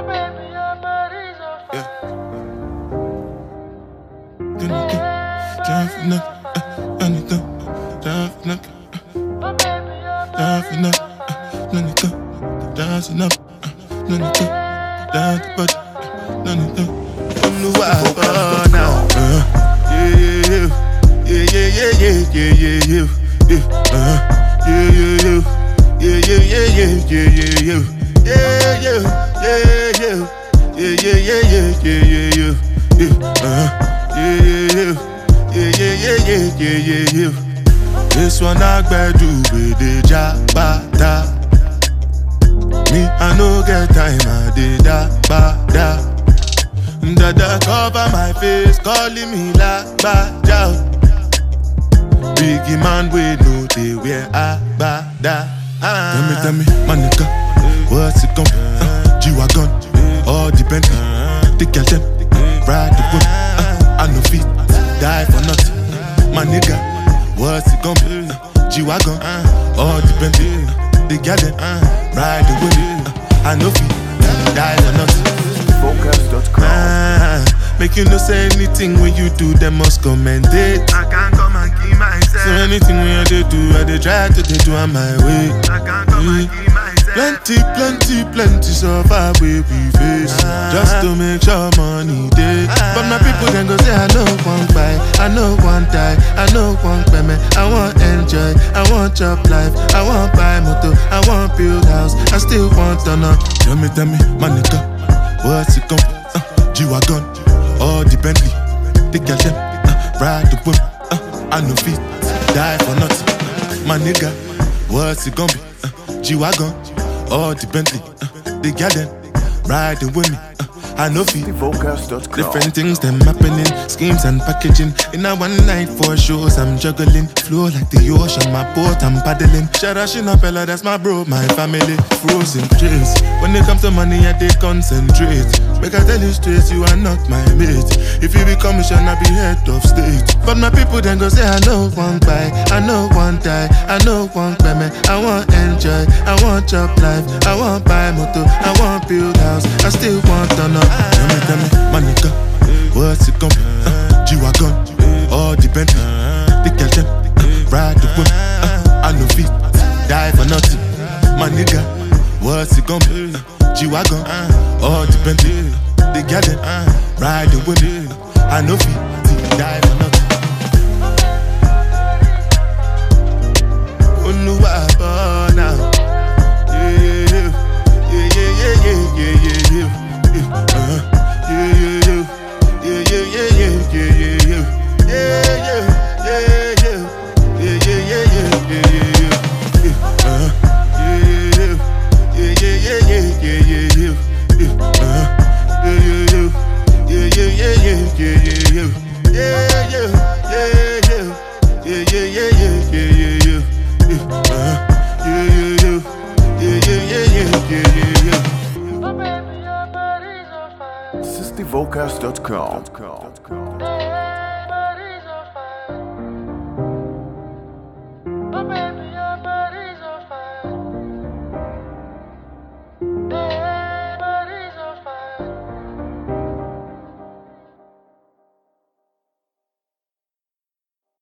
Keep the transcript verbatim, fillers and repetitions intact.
Yeah. Driving up, uh, anything. Driving up, uh, driving up, uh, anything. Driving up, uh, anything. Driving up, anything. On the wild now. Uh, yeah, yeah, yeah, yeah, yeah, yeah, yeah, yeah, yeah. Uh, yeah, yeah, yeah, yeah, yeah, yeah, yeah, yeah, yeah, yeah, yeah, yeah, yeah. Yeah, yeah, yeah, yeah, yeah, yeah, yeah, yeah, uh, yeah, yeah, yeah, yeah, yeah, yeah, yeah, yeah, yeah. This one I better do with the jabata. Me, I no get time, I did that, ba, da. Dada cover my face, calling me la, ba, da. Biggie man, we know they wear a, ba, da. Ah. Tell me, tell me, my nigga, what's it gon' be? Uh, G-Wagon. All the Bentley, the girl them, ride the whip. Uh, I no fit, die for nothing. My nigga, what's it gon' be? Uh, G-Wagon, all the Bentley, the girl them, ride the whip. Uh, I no fit, die for nothing. Focus dot com. Ah, make you no say anything when you do, them must commend it. I can't come and keep myself. So anything when I do, I dey try to they do on my way. I can't come and keep myself. Plenty, plenty, plenty suffer we we face, just to make sure money day. But my people then go say I know one buy, I know one die, I know one payment. I want enjoy, I want chop life, I want buy motor, I want build house, I still want to know. Tell me, tell me, my nigga, what's it gon' be? Uh, G-Wagon, all the Bentley, the girl them, uh, ride the whip. Uh, I no fit, die for nothing. My nigga, what's it gon' be? Uh, G-Wagon. All the Bentley, uh, they got them riding with me. Uh, I know feet. Focus dot com. Different things them happening, schemes and packaging. In a one night for shows, I'm juggling. Flow like the ocean, my boat I'm paddling. Sharashina Pella, that's my bro, my family. Frozen trace. When it comes to money, I they concentrate. Make I tell you straight, you are not my mate. If you be commission, I be head of state. But my people then go say I know one buy, I know one die, I know one payment. I want enjoy, I want chop life, I want buy motor, I want build house, I still want to know. Tell me, tell me, my nigga, what's it gon' be? Uh, G-Wagon, all the Bentley, the girl them, uh, ride the whip. Uh, I no fit, die for nothing. My nigga, what's it gon' be? Uh, G-Wagon, all the Bentley, the girl them, uh, ride the whip. Uh, I no fit, die for nothing. Oh no, I now. Yeah, yeah, yeah, yeah, yeah, yeah, yeah. Uh, yeah, yeah, yeah, yeah, yeah, yeah, yeah, yeah, yeah, yeah, yeah, yeah, yeah, yeah, yeah, yeah, yeah, yeah, uh, yeah, yeah, yeah, yeah, yeah, yeah, yeah, yeah, uh, yeah, yeah, yeah, yeah, yeah, yeah, yeah, yeah, yeah, yeah, yeah, yeah, yeah, yeah, yeah, yeah, yeah, yeah, uh, yeah, yeah, yeah, yeah, yeah, yeah, yeah, yeah. Focus dot com.